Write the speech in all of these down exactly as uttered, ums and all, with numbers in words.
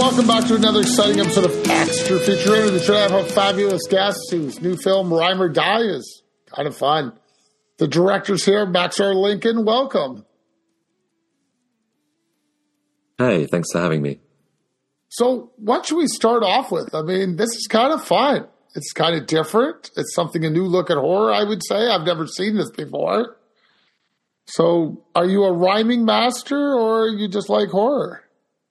welcome back to another exciting episode of Extra Feature Interview. Today I have a fabulous guest whose new film, Rhyme or Die, is kind of fun. The director's here, Max R. Lincoln. Welcome. Hey, thanks for having me. So what should we start off with? I mean, this is kind of fun. It's kind of different. It's something, a new look at horror, I would say. I've never seen this before. So are you a rhyming master or you just like horror?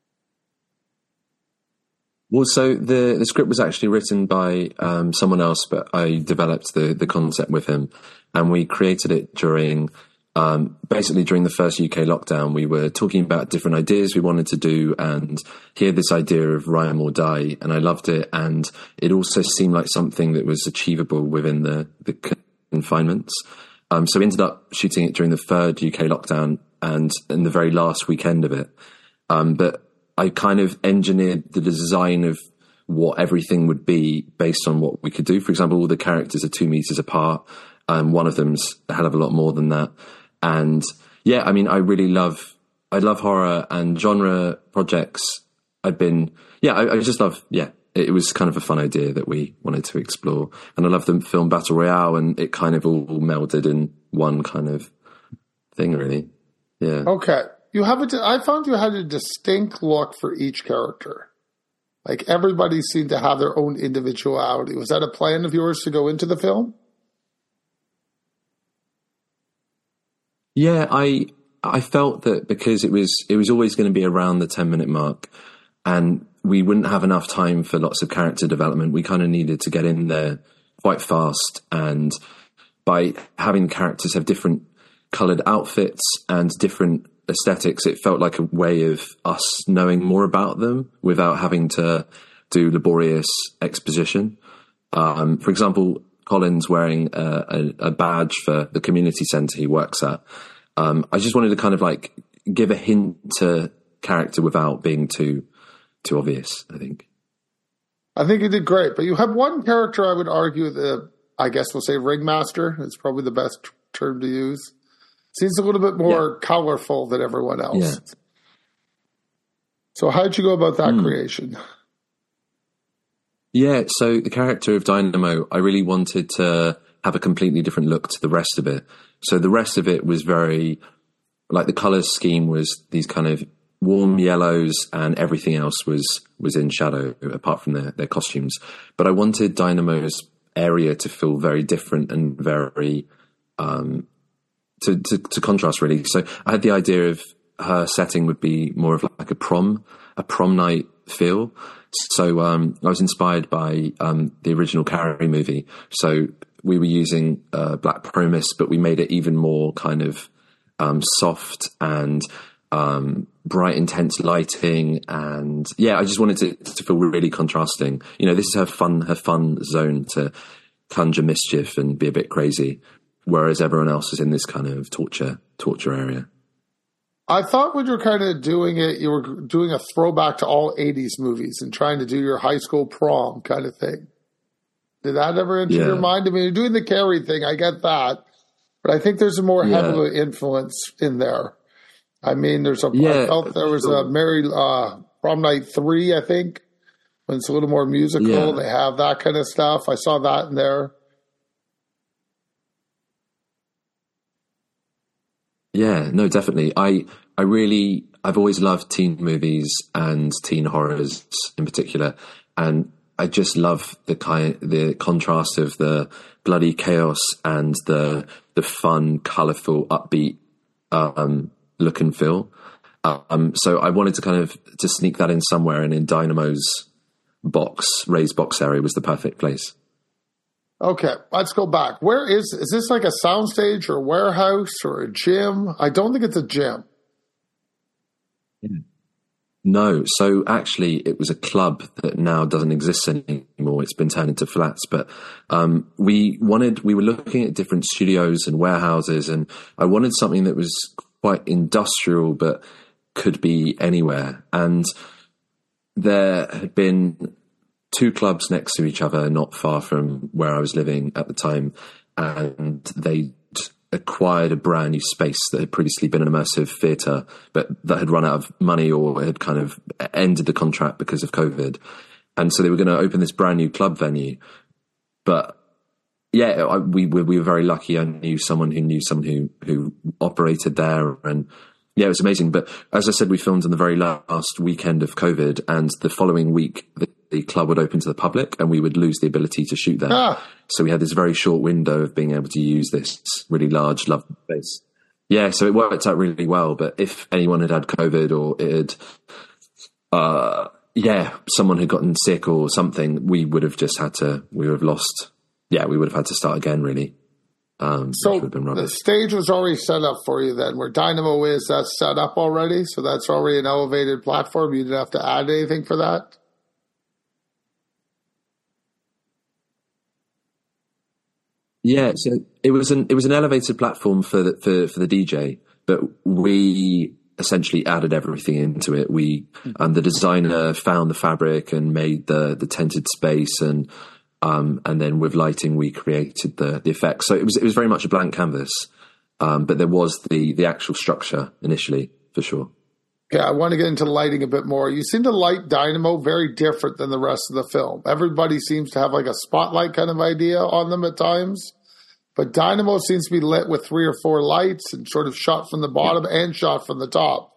Well, so the, the script was actually written by um, someone else, but I developed the, the concept with him. And we created it during, um, basically during the first U K lockdown. We were talking about different ideas we wanted to do, and he had this idea of Rhyme or Die, and I loved it. And it also seemed like something that was achievable within the, the confinements. Um, so we ended up shooting it during the third U K lockdown and in the very last weekend of it. Um, but I kind of engineered the design of what everything would be based on what we could do. For example, all the characters are two meters apart. Um, one of them's a hell of a lot more than that. And yeah, I mean, I really love, I love horror and genre projects. I've been, yeah, I, I just love, yeah, it, it was kind of a fun idea that we wanted to explore. And I love the film Battle Royale, and it kind of all melded in one kind of thing, really. Yeah. Okay. You have a, I found you had a distinct look for each character. Like everybody seemed to have their own individuality. Was that a plan of yours to go into the film? Yeah, I I felt that because it was it was always going to be around the ten minute mark, and we wouldn't have enough time for lots of character development. We kind of needed to get in there quite fast, and by having characters have different coloured outfits and different aesthetics, it felt like a way of us knowing more about them without having to do laborious exposition. Um, for example, Colin's wearing a, a, a badge for the community centre he works at. Um, I just wanted to kind of like give a hint to character without being too too obvious, I think. I think you did great, but you have one character I would argue the, I guess we'll say ringmaster. It's probably the best term to use. Seems a little bit more yeah. colorful than everyone else. Yeah. So how'd you go about that mm. creation? Yeah, so the character of Dynamo, I really wanted to have a completely different look to the rest of it. So the rest of it was very, like the colour scheme was these kind of warm yellows, and everything else was was in shadow apart from their, their costumes. But I wanted Dynamo's area to feel very different and very... Um, To, to, to contrast, really. So I had the idea of her setting would be more of like a prom, a prom night feel. So um, I was inspired by um, the original Carrie movie. So we were using uh, Black Promise, but we made it even more kind of um, soft and um, bright, intense lighting. And yeah, I just wanted it to, to feel really contrasting. You know, this is her fun, her fun zone to conjure mischief and be a bit crazy, whereas everyone else is in this kind of torture torture area. I thought when you were kind of doing it, you were doing a throwback to all eighties movies and trying to do your high school prom kind of thing. Did that ever enter yeah. your mind? I mean, you're doing the Carrie thing, I get that. But I think there's a more yeah. heavy influence in there. I mean, there's a, yeah, I felt there was sure. a Mary, uh, Prom Night three, I think, when it's a little more musical. Yeah. They have that kind of stuff. I saw that in there. Yeah, no, definitely. I, I really, I've always loved teen movies and teen horrors in particular. And I just love the kind, the contrast of the bloody chaos and the, the fun, colourful, upbeat, um, look and feel. Um, so I wanted to kind of, to sneak that in somewhere, and in Dynamo's box, raised box area was the perfect place. Okay, let's go back. Where is, is this like a soundstage or a warehouse or a gym? I don't think it's a gym. No, so actually it was a club that now doesn't exist anymore. It's been turned into flats, but um, we wanted, we were looking at different studios and warehouses, and I wanted something that was quite industrial but could be anywhere. And there had been two clubs next to each other, not far from where I was living at the time, and they acquired a brand new space that had previously been an immersive theatre, but that had run out of money or had kind of ended the contract because of COVID. And so they were going to open this brand new club venue. But yeah, I, we, we we were very lucky. I knew someone who knew someone who, who operated there, and yeah, it was amazing. But as I said, we filmed on the very last weekend of COVID, and the following week, the, the club would open to the public and we would lose the ability to shoot there. Ah. So we had this very short window of being able to use this really large, lovely space. Yeah, so it worked out really well. But if anyone had had COVID or it had, uh, yeah, someone had gotten sick or something, we would have just had to, we would have lost, yeah, we would have had to start again, really. Um, so the stage was already set up for you then. Where Dynamo is, that's set up already? So that's already an elevated platform? You didn't have to add anything for that? Yeah, so it was an it was an elevated platform for the, for for the D J, but we essentially added everything into it. We um, the designer found the fabric and made the the tented space, and um, and then with lighting we created the the effects. So it was it was very much a blank canvas, um, but there was the the actual structure initially for sure. Yeah, I want to get into lighting a bit more. You seem to light Dynamo very different than the rest of the film. Everybody seems to have like a spotlight kind of idea on them at times. But Dynamo seems to be lit with three or four lights and sort of shot from the bottom yeah. and shot from the top.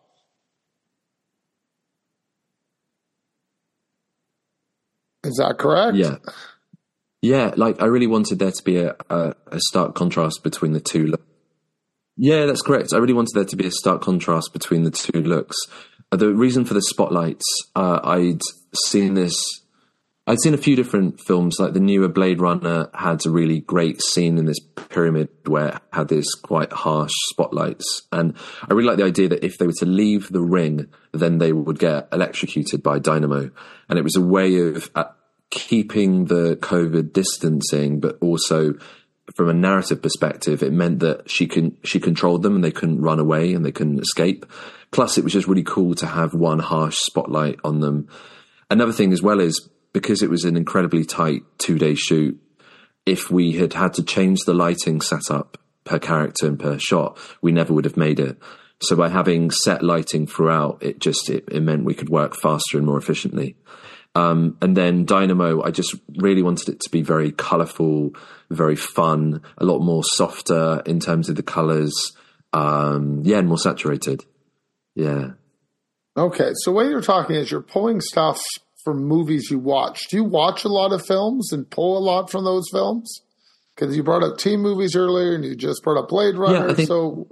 Is that correct? Yeah. Yeah, like I really wanted there to be a, a, a stark contrast between the two looks. Yeah, that's correct. I really wanted there to be a stark contrast between the two looks. Uh, the reason for the spotlights, uh, I'd seen this, I'd seen a few different films, like the newer Blade Runner had a really great scene in this pyramid where it had this quite harsh spotlights. And I really like the idea that if they were to leave the ring, then they would get electrocuted by Dynamo. And it was a way of uh, keeping the COVID distancing, but also from a narrative perspective, it meant that she can she controlled them and they couldn't run away and they couldn't escape. Plus, it was just really cool to have one harsh spotlight on them. Another thing as well is because it was an incredibly tight two-day shoot, if we had had to change the lighting setup per character and per shot, we never would have made it. So by having set lighting throughout, it just it, it meant we could work faster and more efficiently. Um, and then Dynamo, I just really wanted it to be very colourful, very fun, a lot more softer in terms of the colours. Um, yeah, and more saturated. Yeah. Okay, so what you're talking is you're pulling stuff from movies you watch. Do you watch a lot of films and pull a lot from those films? Because you brought up teen movies earlier and you just brought up Blade Runner. Yeah, I think, so...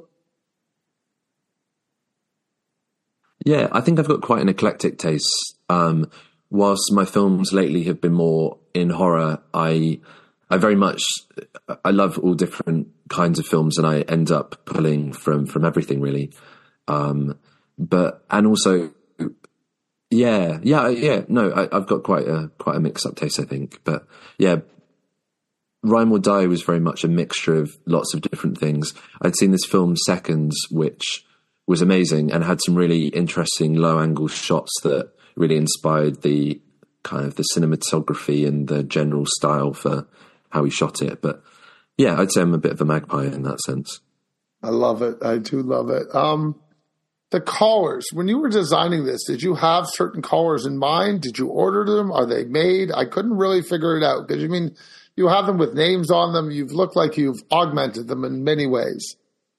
yeah, I think I've got quite an eclectic taste. Um Whilst my films lately have been more in horror, I I very much I love all different kinds of films, and I end up pulling from from everything really. Um, but and also, yeah, yeah, yeah. No, I, I've got quite a quite a mix up taste, I think. But yeah, Rhyme or Die was very much a mixture of lots of different things. I'd seen this film Seconds, which was amazing and had some really interesting low angle shots that really inspired the kind of the cinematography and the general style for how he shot it. But yeah, I'd say I'm a bit of a magpie in that sense. I love it. I do love it. Um, the colors, when you were designing this, did you have certain colors in mind? Did you order them? Are they made? I couldn't really figure it out because you mean you have them with names on them. You've looked like you've augmented them in many ways.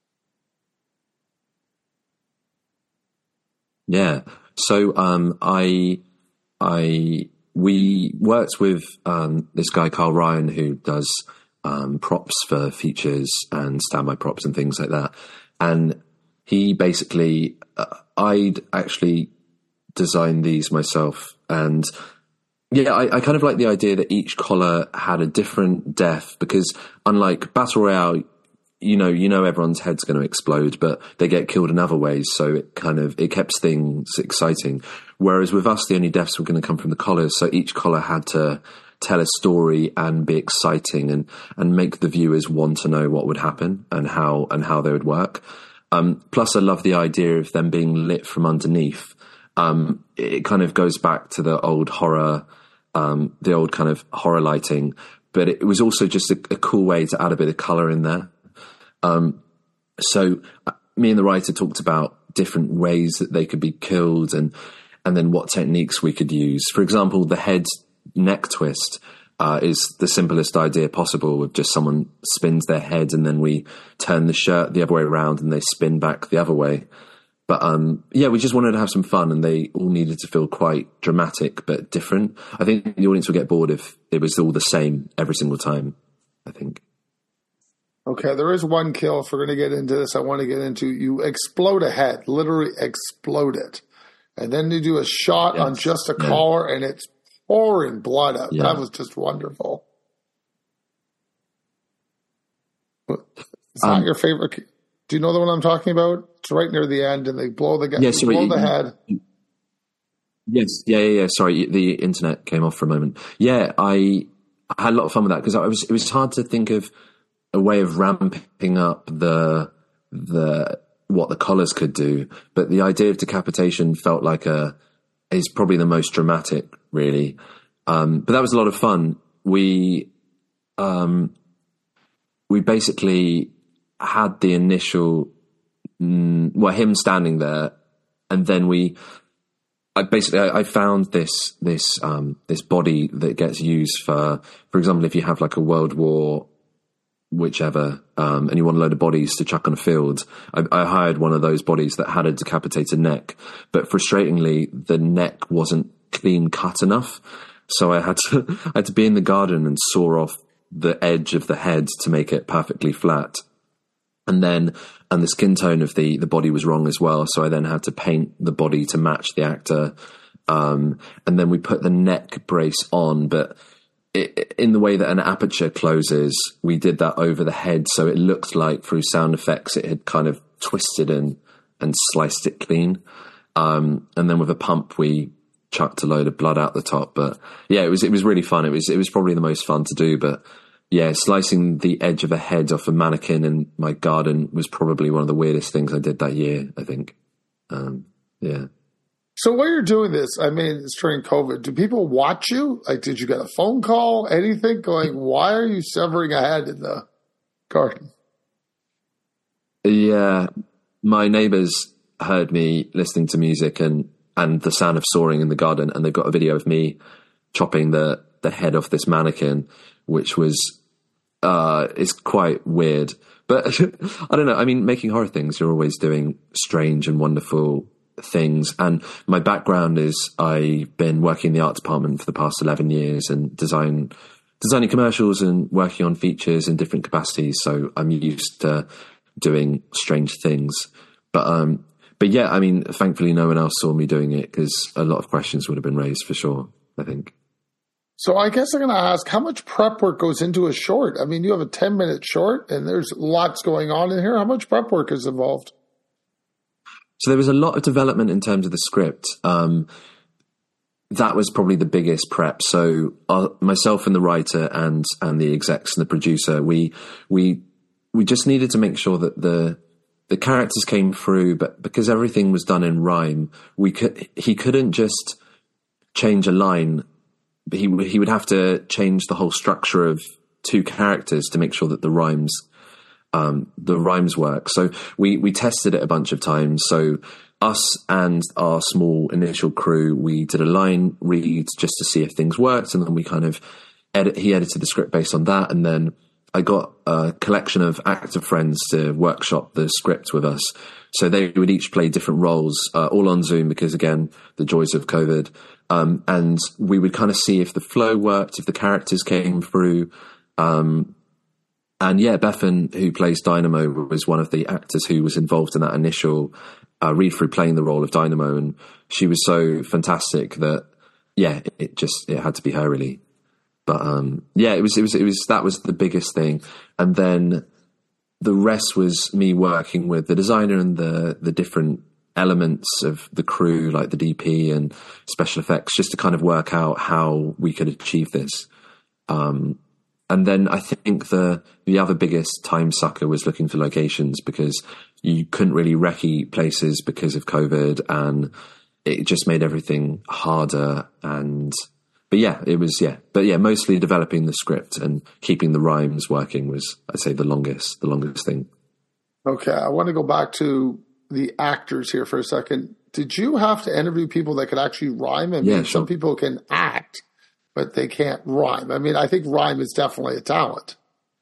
Yeah. So um, I, I, we worked with um, this guy Carl Ryan who does um, props for features and standby props and things like that, and he basically, uh, I'd actually designed these myself, and yeah, I, I kind of like the idea that each collar had a different depth because unlike Battle Royale, you know, you know, everyone's head's going to explode, but they get killed in other ways. So it kind of, it kept things exciting. Whereas with us, the only deaths were going to come from the collars. So each collar had to tell a story and be exciting and, and make the viewers want to know what would happen and how, and how they would work. Um, plus I love the idea of them being lit from underneath. Um, it kind of goes back to the old horror, um, the old kind of horror lighting, but it was also just a, a cool way to add a bit of color in there. Um, so me and the writer talked about different ways that they could be killed, and and then what techniques we could use. For example, the head neck twist uh, is the simplest idea possible, with just someone spins their head and then we turn the shirt the other way around and they spin back the other way. But um, yeah, we just wanted to have some fun, and they all needed to feel quite dramatic but different. I think the audience would get bored if it was all the same every single time, I think. Okay, there is one kill. If we're going to get into this, I want to get into, you explode a head, literally explode it. And then you do a shot yes. on just a yeah. collar, and it's pouring blood out. Yeah. That was just wonderful. It's not um, your favorite. Do you know the one I'm talking about? It's right near the end, and they blow the, yeah, sorry, blow the head. Yes, yeah, yeah, yeah. Sorry, the internet came off for a moment. Yeah, I, I had a lot of fun with that, because I was. It was hard to think of a way of ramping up the the what the collars could do, but the idea of decapitation felt like a is probably the most dramatic, really. Um, but that was a lot of fun. We um, we basically had the initial mm, well him standing there, and then we I basically I, I found this this um, this body that gets used for for example, if you have like a World War whichever, um, and you want a load of bodies to chuck on a field. I, I hired one of those bodies that had a decapitated neck, but frustratingly, the neck wasn't clean cut enough. So I had to, I had to be in the garden and saw off the edge of the head to make it perfectly flat. And then, and the skin tone of the, the body was wrong as well. So I then had to paint the body to match the actor. Um, and then we put the neck brace on, but It, in the way that an aperture closes, we did that over the head, so it looked like through sound effects it had kind of twisted and and sliced it clean. Um, and then with a pump, we chucked a load of blood out the top. But yeah, it was it was really fun. It was it was probably the most fun to do. But yeah, slicing the edge of a head off a mannequin in my garden was probably one of the weirdest things I did that year, I think. Um, yeah. So while you're doing this, I mean, it's during COVID, do people watch you? Like, did you get a phone call, anything going, why are you severing a head in the garden? Yeah, my neighbors heard me listening to music and, and the sound of sawing in the garden, and they've got a video of me chopping the, the head off this mannequin, which was, uh, is quite weird. But I don't know. I mean, making horror things, you're always doing strange and wonderful things, and my background is I've been working in the art department for the past eleven years and design designing commercials and working on features in different capacities, so I'm used to doing strange things. But um but yeah, I mean, thankfully no one else saw me doing it, because a lot of questions would have been raised for sure, I think. So I guess I'm going to ask, how much prep work goes into a short? I mean, you have a ten minute short and there's lots going on in here. How much prep work is involved? So there was a lot of development in terms of the script. Um, that was probably the biggest prep. So uh, myself and the writer and and the execs and the producer, we we we just needed to make sure that the the characters came through, but because everything was done in rhyme, we could he couldn't just change a line. He he would have to change the whole structure of two characters to make sure that the rhymes. Um, the rhymes work. So we, we tested it a bunch of times. So us and our small initial crew, we did a line read just to see if things worked. And then we kind of edit, he edited the script based on that. And then I got a collection of actor friends to workshop the script with us. So they would each play different roles, uh, all on Zoom, because again, the joys of COVID. Um, and we would kind of see if the flow worked, if the characters came through, um, And yeah, Bethan, who plays Dynamo, was one of the actors who was involved in that initial uh, read-through playing the role of Dynamo. And she was so fantastic that, yeah, it, it just, it had to be her really. But um, yeah, it was, it was, it was, that was the biggest thing. And then the rest was me working with the designer and the, the different elements of the crew, like the D P and special effects, just to kind of work out how we could achieve this. Um, And then I think the the other biggest time sucker was looking for locations, because you couldn't really recce places because of COVID, and it just made everything harder. And but yeah, it was yeah, but yeah, mostly developing the script and keeping the rhymes working was, I'd say, the longest the longest thing. Okay, I want to go back to the actors here for a second. Did you have to interview people that could actually rhyme? I mean, Yeah, some sure. people can act, but they can't rhyme. I mean, I think rhyme is definitely a talent.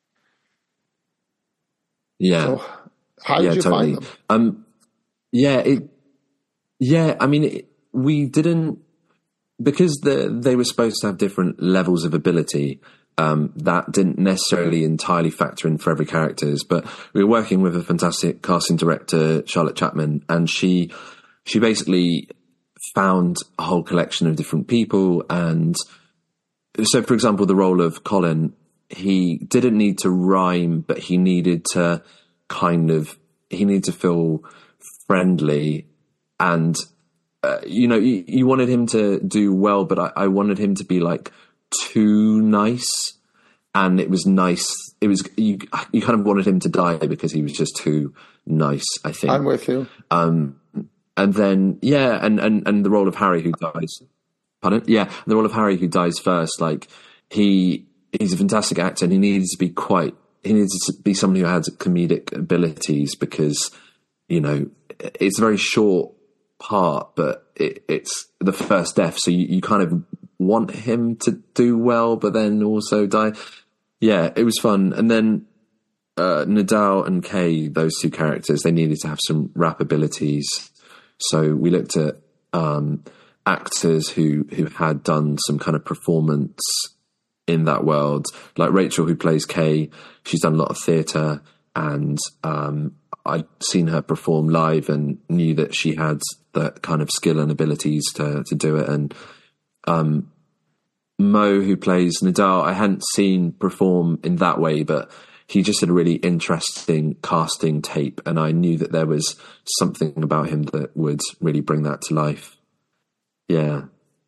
Yeah. So how did yeah, you totally. find them? Um, yeah, it, yeah, I mean, it, we didn't, because the, they were supposed to have different levels of ability. Um, that didn't necessarily entirely factor in for every characters, but we were working with a fantastic casting director, Charlotte Chapman, and she, she basically found a whole collection of different people. And so, for example, the role of Colin, he didn't need to rhyme, but he needed to kind of, he needed to feel friendly. And, uh, you know, you, you wanted him to do well, but I, I wanted him to be like too nice. And it was nice. It was, you, you kind of wanted him to die because he was just too nice, I think. I'm with you. Um, and then, yeah, and, and, and the role of Harry who dies. Pardon? Yeah, the role of Harry who dies first, like, he, he's a fantastic actor and he needs to be quite, he needs to be somebody who has comedic abilities because, you know, it's a very short part, but it, it's the first death. So you, you kind of want him to do well, but then also die. Yeah, it was fun. And then uh, Nadal and Kay, those two characters, they needed to have some rap abilities. So we looked at um, actors who, who had done some kind of performance in that world. Like Rachel, who plays Kay, she's done a lot of theatre, and um, I'd seen her perform live and knew that she had that kind of skill and abilities to, to do it. And um, Mo, who plays Nadal, I hadn't seen perform in that way, but he just had a really interesting casting tape, and I knew that there was something about him that would really bring that to life. Yeah.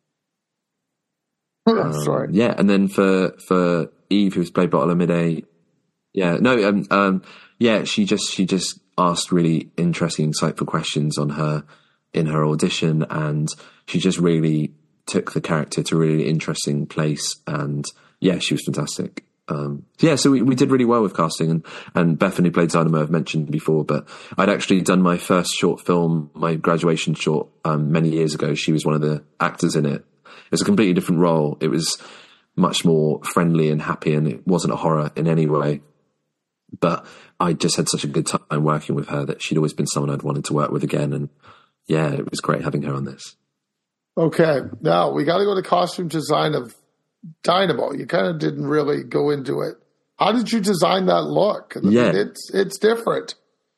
um, Sorry. Yeah, and then for for Eve, who was played by Olamide, yeah, no, um, um, yeah, she just she just asked really interesting, insightful questions on her in her audition, and she just really took the character to a really interesting place, and yeah, she was fantastic. Um, yeah, so we, we did really well with casting, and, and Bethany, who played Dynamo, I've mentioned before, but I'd actually done my first short film, my graduation short, um, many years ago. She was one of the actors in it. It was a completely different role. It was much more friendly and happy, and it wasn't a horror in any way. But I just had such a good time working with her that she'd always been someone I'd wanted to work with again. And yeah, it was great having her on this. Okay, now we got to go to costume design of Dynamo. You kind of didn't really go into it. How did you design that look? I yeah, mean, it's it's different.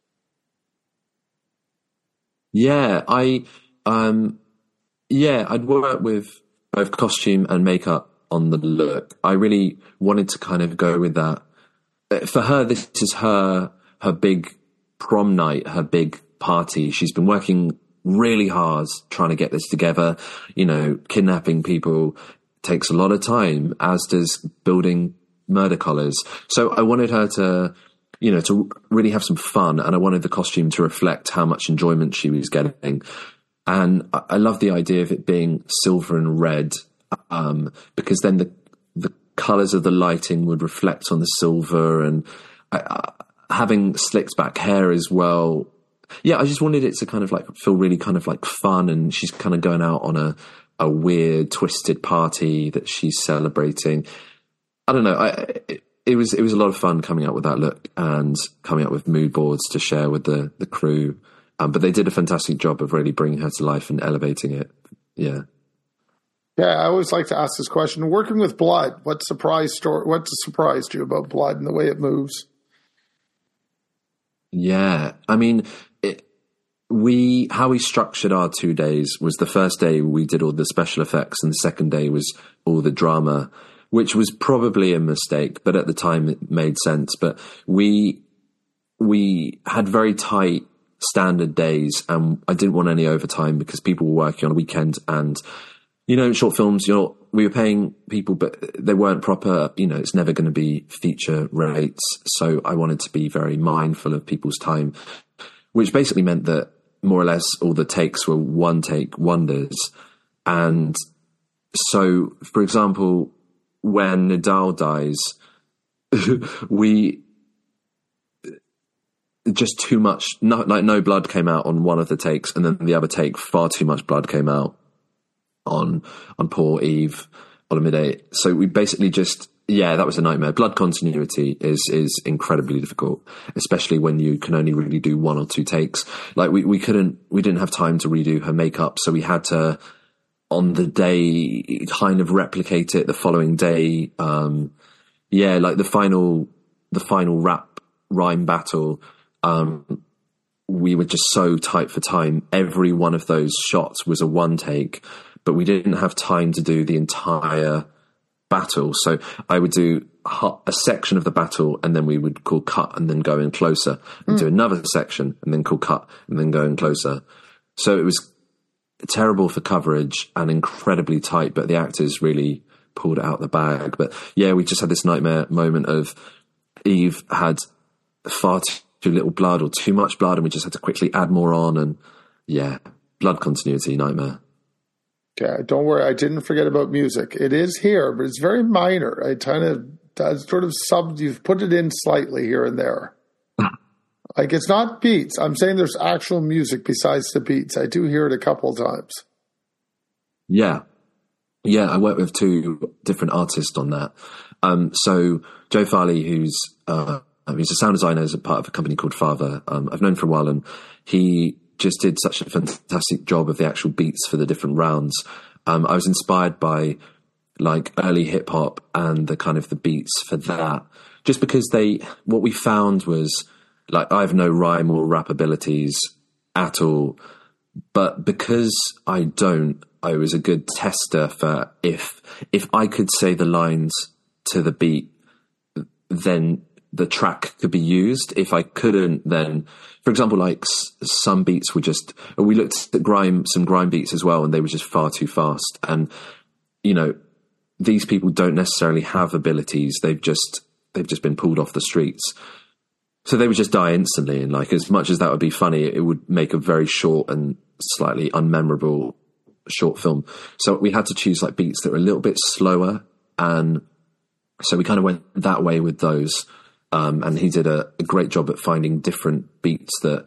Yeah, I um, yeah, I'd worked with both costume and makeup on the look. I really wanted to kind of go with that. For her, this is her her big prom night, her big party. She's been working really hard trying to get this together. You know, kidnapping people takes a lot of time, as does building murder collars. So I wanted her to, you know, to really have some fun, and I wanted the costume to reflect how much enjoyment she was getting. And I, I love the idea of it being silver and red, um, because then the the colours of the lighting would reflect on the silver, and I, I, having slicked back hair as well. Yeah, I just wanted it to kind of like feel really kind of like fun, and she's kind of going out on a, a weird, twisted party that she's celebrating. I don't know. I, it, it was it was a lot of fun coming out with that look and coming up with mood boards to share with the the crew. Um, but they did a fantastic job of really bringing her to life and elevating it. Yeah. Yeah, I always like to ask this question. Working with blood, what surprise story? What surprised you about blood and the way it moves? Yeah, I mean, it, we how we structured our two days was the first day we did all the special effects, and the second day was all the drama, which was probably a mistake, but at the time it made sense. But we we had very tight standard days, and I didn't want any overtime because people were working on a weekend, and you know, short films, you're we were paying people, but they weren't proper. You know, it's never going to be feature rates. So I wanted to be very mindful of people's time, which basically meant that more or less all the takes were one take wonders. And so, for example, when Nadal dies, we just too much, no, like no blood came out on one of the takes, and then the other take, far too much blood came out on on poor Eve Olamide. So we basically just, yeah, that was a nightmare. Blood continuity is is incredibly difficult, especially when you can only really do one or two takes. Like we, we couldn't, we didn't have time to redo her makeup, so we had to, on the day, kind of replicate it the following day. Um, yeah, like the final, the final rap rhyme battle. Um, we were just so tight for time. Every one of those shots was a one take, but we didn't have time to do the entire battle. So I would do a section of the battle, and then we would call cut and then go in closer, and mm. do another section and then call cut and then go in closer. So it was terrible for coverage and incredibly tight, but the actors really pulled it out the bag. But yeah, we just had this nightmare moment of Eve had far too little blood or too much blood, and we just had to quickly add more on. And yeah, blood continuity nightmare. Okay, don't worry, I didn't forget about music. It is here, but it's very minor. I kind of does sort of sub. You've put it in slightly here and there. Like it's not beats. I'm saying there's actual music besides the beats. I do hear it a couple of times. Yeah, yeah. I worked with two different artists on that. Um, so Joe Farley, who's uh, he's a sound designer, is a part of a company called Father. Um, I've known for a while, and he just did such a fantastic job of the actual beats for the different rounds. Um, I was inspired by like early hip hop and the kind of the beats for that, just because they, what we found was like, I have no rhyme or rap abilities at all, but because I don't, I was a good tester for if, if I could say the lines to the beat, then the track could be used. If I couldn't, then, for example, like s- some beats were just, we looked at grime, some grime beats as well, and they were just far too fast. And, you know, these people don't necessarily have abilities. They've just, they've just been pulled off the streets. So they would just die instantly. And like, as much as that would be funny, it would make a very short and slightly unmemorable short film. So we had to choose like beats that were a little bit slower. And so we kind of went that way with those. Um, and he did a, a great job at finding different beats that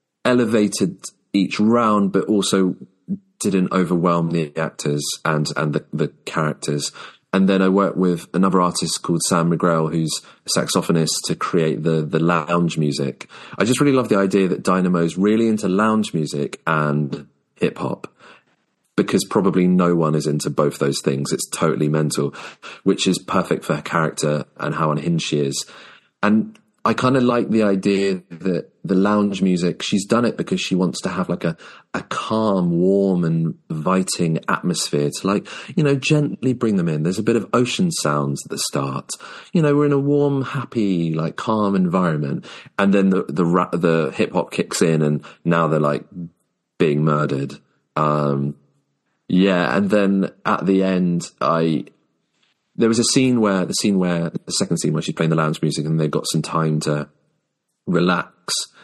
elevated each round, but also didn't overwhelm the actors and, and the, the characters. And then I worked with another artist called Sam McGrail, who's a saxophonist, to create the, the lounge music. I just really love the idea that Dynamo's really into lounge music and hip hop, because probably no one is into both those things. It's totally mental, which is perfect for her character and how unhinged she is. And I kind of like the idea that the lounge music, she's done it because she wants to have like a, a calm, warm and inviting atmosphere to like, you know, gently bring them in. There's a bit of ocean sounds at the start. You know, we're in a warm, happy, like calm environment. And then the, the, rap, the hip hop kicks in and now they're like being murdered. Um, yeah. And then at the end, I, there was a scene where the scene where the second scene where she's playing the lounge music and they've got some time to relax.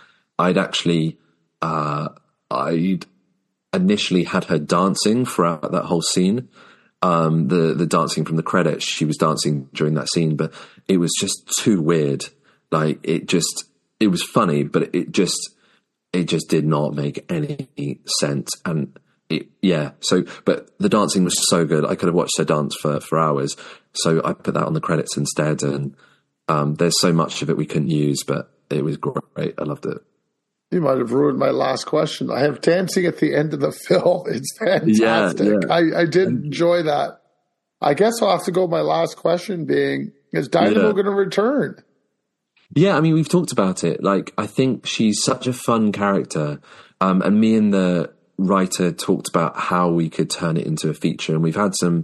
I'd actually, uh, I'd initially had her dancing throughout that whole scene. Um, the, the dancing from the credits, she was dancing during that scene, but it was just too weird. Like it just, it was funny, but it just, it just did not make any sense. And It, yeah, so, but the dancing was so good. I could have watched her dance for, for hours. So I put that on the credits instead. And um, there's so much of it we couldn't use, but it was great. I loved it. You might have ruined my last question. I have dancing at the end of the film. It's fantastic. Yeah, yeah. I, I did enjoy that. I guess I'll have to go with my last question being, is Dynamo yeah. going to return? Yeah, I mean, we've talked about it. Like, I think she's such a fun character. Um, and me and the writer talked about how we could turn it into a feature, and we've had some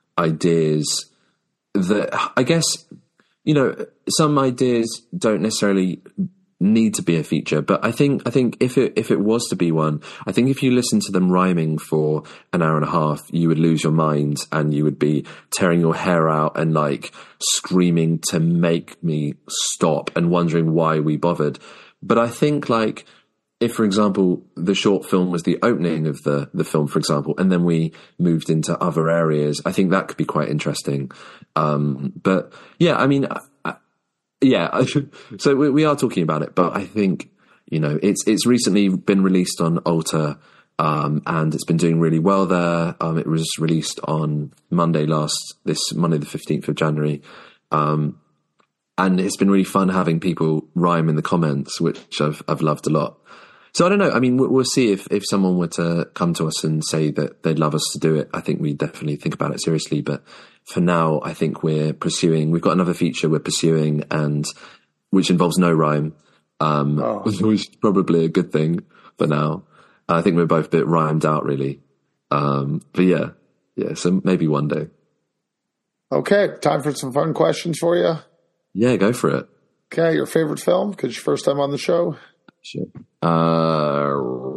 ideas that I guess, you know, some ideas don't necessarily need to be a feature, but I think I think if it if it was to be one, I think if you listen to them rhyming for an hour and a half, you would lose your mind and you would be tearing your hair out and like screaming to make me stop and wondering why we bothered. But I think like, if, for example, the short film was the opening of the, the film, for example, and then we moved into other areas, I think that could be quite interesting. Um, but yeah, I mean, I, yeah. So we, we are talking about it, but I think, you know, it's it's recently been released on Alter, um, and it's been doing really well there. Um, it was released on Monday last, this Monday the fifteenth of January. Um, and it's been really fun having people rhyme in the comments, which I've I've loved a lot. So I don't know. I mean, we'll see if, if someone were to come to us and say that they'd love us to do it. I think we definitely think about it seriously. But for now, I think we're pursuing. We've got another feature we're pursuing, and which involves no rhyme, um, oh. which is probably a good thing for now. I think we're both a bit rhymed out, really. Um, but yeah, yeah. So maybe one day. Okay, time for some fun questions for you. Yeah, go for it. Okay, your favorite film? Because it's your first time on the show. Sure. Uh,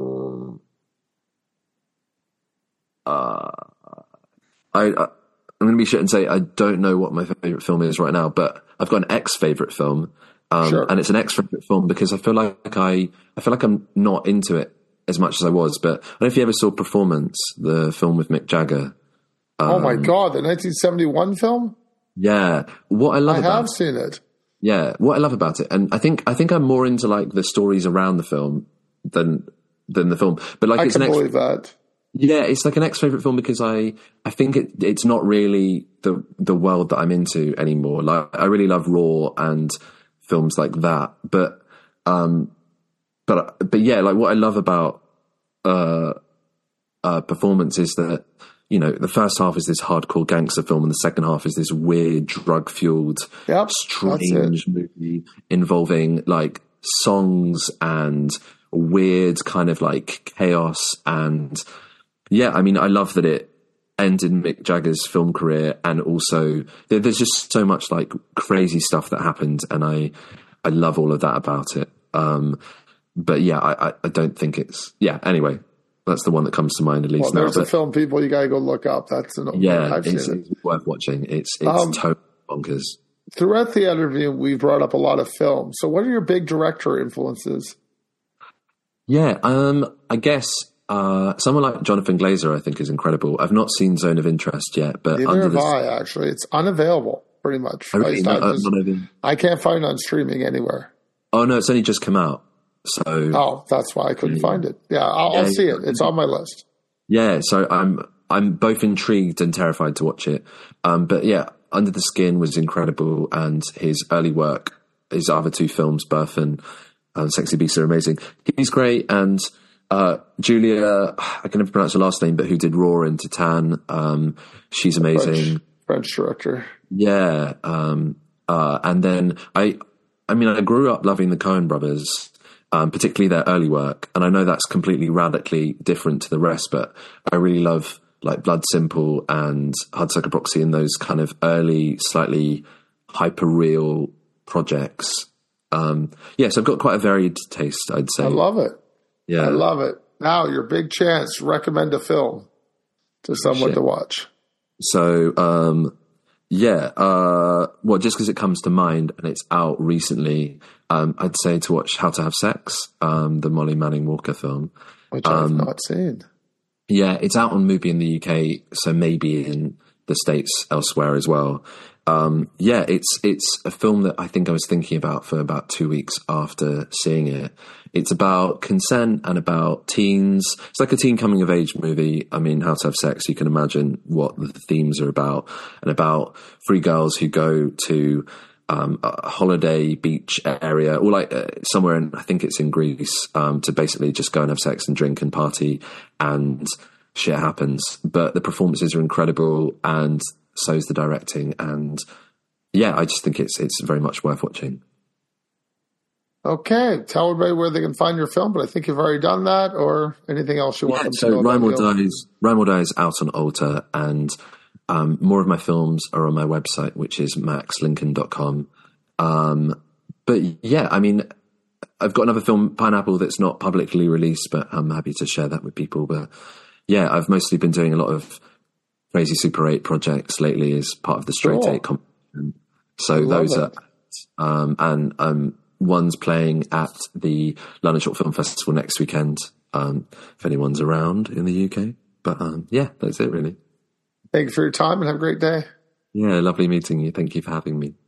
uh, I, I, I'm going to be shit and say I don't know what my favorite film is right now, but I've got an ex-favorite film, um, sure. and it's an ex-favorite film because I feel like I, I feel like I'm not into it as much as I was. But I don't know if you ever saw Performance, the film with Mick Jagger. Um, oh my God, the nineteen seventy-one film? Yeah, what I love I about have seen it. Yeah, what I love about it, and I think I think I'm more into like the stories around the film than than the film. But like, I it's can an ex- believe that. Yeah, it's like an ex-favorite film because I I think it it's not really the the world that I'm into anymore. Like, I really love Raw and films like that, but um, but but yeah, like what I love about uh, uh, Performance is that, you know, the first half is this hardcore gangster film and the second half is this weird drug-fueled, yep, strange movie involving like songs and weird kind of like chaos. And yeah, I mean, I love that it ended Mick Jagger's film career, and also there's just so much like crazy stuff that happened, and I I love all of that about it. Um, but yeah, I, I, I don't think it's, yeah, anyway. That's the one that comes to mind, at least. Well, there's now, a film, people, you got to go look up. That's an yeah, I've it's, seen it. It's worth watching. It's it's um, totally bonkers. Throughout the interview, we've brought up a lot of films. So, what are your big director influences? Yeah, um, I guess uh, someone like Jonathan Glazer, I think, is incredible. I've not seen Zone of Interest yet, but neither under have the... I. Actually, it's unavailable, pretty much. I, really, I, no, just, even... I can't find it on streaming anywhere. Oh no, it's only just come out. So oh, that's why I couldn't yeah. find it. Yeah, I'll, yeah, I'll see it. It's on my list. Yeah, so I'm I'm both intrigued and terrified to watch it. Um, but yeah, Under the Skin was incredible, and his early work, his other two films, Birth and uh, Sexy Beasts, are amazing. He's great, and uh, Julia, I can never pronounce her last name, but who did Raw and Titan, um, she's amazing. French, French director. Yeah, um, uh, and then I, I mean, I grew up loving the Coen brothers. Um, particularly their early work. And I know that's completely radically different to the rest, but I really love like Blood Simple and Hudsucker Proxy and those kind of early, slightly hyper-real projects. Um, yes, yeah, so I've got quite a varied taste, I'd say. I love it. Yeah. I love it. Now, your big chance, recommend a film to someone Shit. to watch. So, um, yeah, uh, well, just because it comes to mind and it's out recently, um, I'd say to watch How to Have Sex, um, the Molly Manning Walker film. Which I've um, not seen. Yeah, it's out on Mubi in the U K, so maybe in the States elsewhere as well. Um, yeah, it's it's a film that I think I was thinking about for about two weeks after seeing it. It's about consent and about teens. It's like a teen coming of age movie. I mean, How to Have Sex, you can imagine what the themes are about, and about three girls who go to um, a holiday beach area, or like uh, somewhere in, I think it's in Greece, um, to basically just go and have sex and drink and party, and shit happens. But the performances are incredible, and so is the directing, and yeah, I just think it's it's very much worth watching. Okay, tell everybody where they can find your film, but I think you've already done that, or anything else you want yeah, them so to know Rhyme or about Dies, Rhyme or Dies out on Alter, and um, more of my films are on my website, which is max lincoln dot com. Um, but yeah, I mean, I've got another film, Pineapple, that's not publicly released, but I'm happy to share that with people. But yeah, I've mostly been doing a lot of Crazy Super eight projects lately as part of the Straight Cool. Eight competition. So those it. are, um, and um, one's playing at the London Short Film Festival next weekend, um, if anyone's around in the U K. But um, yeah, that's it really. Thank you for your time and have a great day. Yeah, lovely meeting you. Thank you for having me.